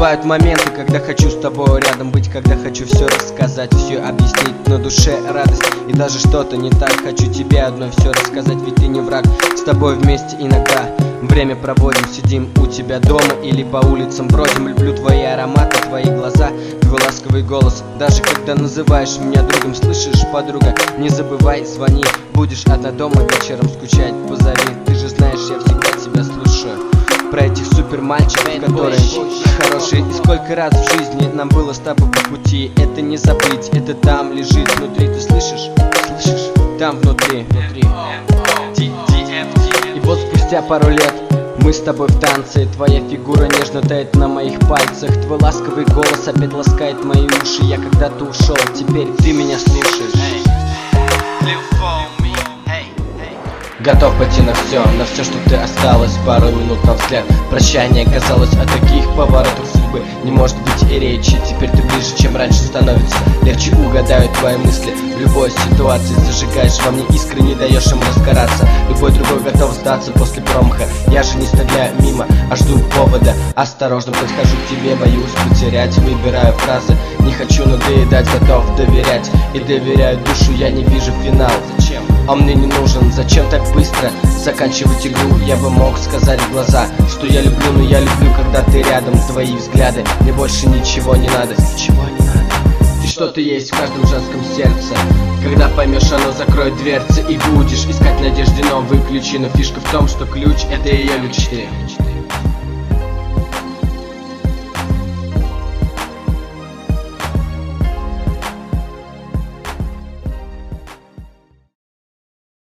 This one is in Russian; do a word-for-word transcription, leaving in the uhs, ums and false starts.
Бывают моменты, когда хочу с тобой рядом быть, когда хочу все рассказать, все объяснить, на душе радость. И даже что-то не так, хочу тебе одной все рассказать, ведь ты не враг. С тобой вместе иногда время проводим, сидим у тебя дома или по улицам бродим. Люблю твои ароматы, твои глаза, твой ласковый голос. Даже когда называешь меня другом, слышишь, подруга, не забывай, звони. Будешь одна дома вечером скучать, позови. Ты же знаешь, я всегда тебя слушаю. Про этих супер мальчиков, которые хорошие. И сколько раз в жизни нам было с тобой по пути. Это не забыть, это там лежит внутри. Ты слышишь? Слышишь? Там внутри, внутри. И вот спустя пару лет мы с тобой в танце. Твоя фигура нежно тает на моих пальцах. Твой ласковый голос опять ласкает мои уши. Я когда-то ушел, теперь ты меня слушаешь. Готов пойти на все, на все, что ты осталось. Пару минут на взгляд, прощание казалось. О таких поворотах судьбы не может быть и речи. Теперь ты ближе, чем раньше становится. Легче угадаю твои мысли в любой ситуации. Зажигаешь во мне искры, не даешь им разгораться. Любой другой готов сдаться после промаха. Я же не стреляю мимо, а жду повода. Осторожно подхожу к тебе, боюсь потерять. Выбираю фразы, не хочу надоедать, готов доверять. И доверяю душу, я не вижу финал. Зачем? Он мне не нужен, зачем так быстро заканчивать игру? Я бы мог сказать в глаза, что я люблю, но я люблю, когда ты рядом. Твои взгляды, мне больше ничего не надо. Ничего не надо. Ты что-то есть в каждом женском сердце. Когда поймешь, оно закроет дверцы. И будешь искать в надежде новые ключи. Но фишка в том, что ключ — это ее мечты.